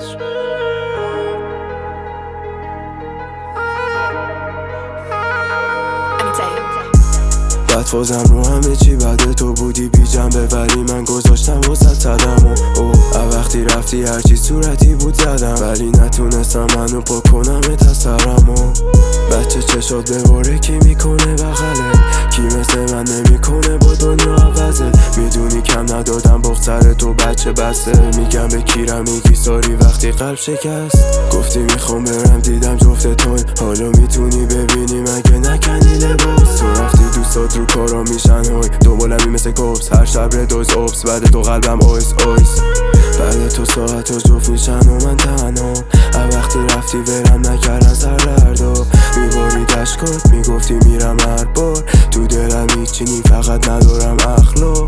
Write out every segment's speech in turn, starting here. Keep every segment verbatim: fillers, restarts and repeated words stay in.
بعد فازم رو همه چی بعد تو بودی بی جنبه، ولی من گذاشتم وسط صدمو. او وقتی رفتی هرچی صورتی بود زدم، ولی نتونستم منو پا کنم تسرمو. بچه چشات بباره کی میکنه بغله، کی مثل من نمیکنه با دنیا عوضه. میدونی کم ندادم بغض سر تو بچه بسته، میگم به کیرم میگی ساری وقتی قلب شکست. گفتی میخوام برم دیدم جفت توی، حالا میتونی ببینی مگه نکنی لباس. تو رفتی دوستات رو کارا میشن های، دنبالمی مثل کبس هر شب ردوز اوبس. بعد تو قلبم آیس آیس، بعد تو ساعت ها جفت میشن و من تنها. او وقتی رفتی ورم نکردن سر دردا، میباری دشکات میگفتی میرم هر بار. تو دلم هیچی نی فقط ندارم اخلاق.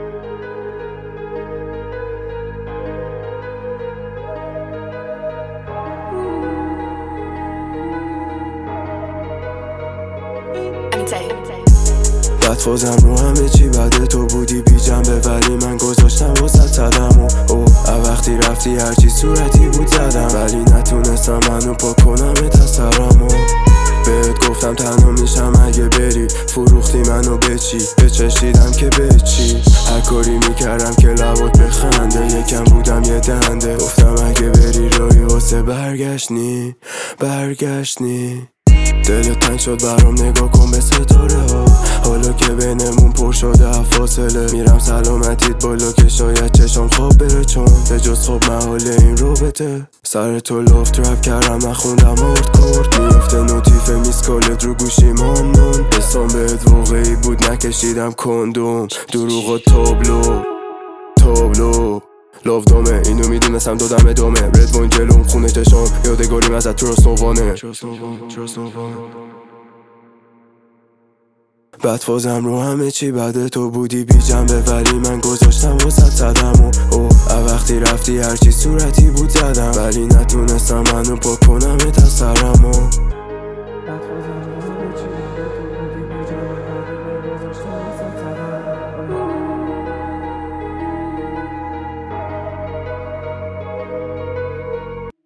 بعد فازم رو همه چی بعد تو بودی بی جنبه، ولی من گذاشتم وسط صدمو. او وقتی رفتی هرچی صورتی بود زدم، ولی نتونستم منو پا کنم تسرمو. بهت گفتم تنها میشم اگه بری، فروختی منو به چی؟ به چشیدم که به چی؟ هر کاری میکردم که لبات بخنده، یکم بودم یه دنده. گفتم اگه بری رای واسه برگشتنی برگشتنی. دلت تنگ شد برام نگاه کن به ستاره ها، حالا که بینمون پر شده فاصله. میرم سلامتیت بالا که شاید چشم خواب بره، چون به جز خواب محال این رابطه. سر تو لاف رپ کردم نخوندم آرد کورد، میفته نوتیف میسکالت رو گوشی ماندون. بسام بهت واقعی بود نکشیدم کندوم، دروغ تابلو تابلو لاف دامه. اینو میدونستم دادم ادامه، رد وین جلوم خونه چشام یادگاریم ازت ترست نوانه. بعد فازم رو همه چی بعد تو بودی بی جنبه، ولی من گذاشتم وسط صدمو. او وقتی رفتی هرچی صورتی بود زدم، ولی نتونستم منو پا کنم تسرمو.